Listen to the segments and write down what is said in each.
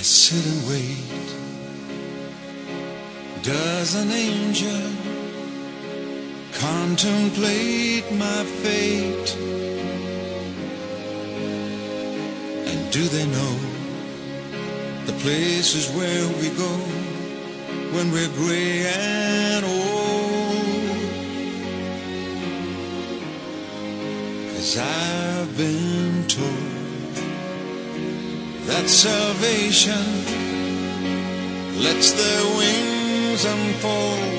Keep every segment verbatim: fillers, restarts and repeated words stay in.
sit and wait. Does an angel contemplate my fate? And do they know the places where we go when we're gray and old? 'Cause I've been told that salvation lets their wings unfold.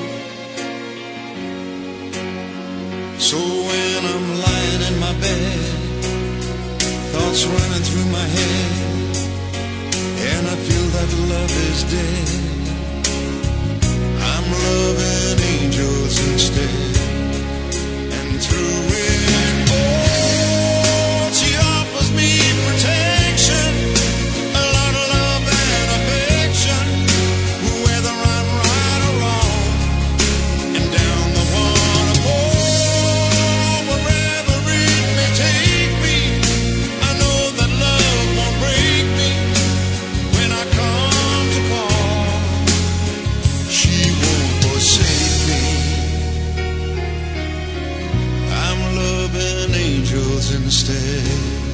So when I'm lying in my bed, thoughts running through my head, and I feel that love is dead, I'm loving angels instead. And through it all, she offers me protection, a lot of love and affection, whether I'm right or wrong. And down the waterfall, wherever it may take me, I know that love won't break me. When I come to call, she won't forsake me. I'm loving angels instead.